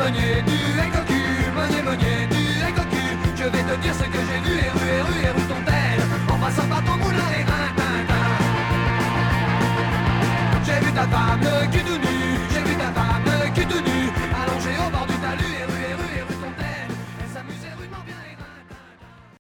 Meunier, tu es cocu, Meunier, Meunier, tu es cocu. Je vais te dire ce que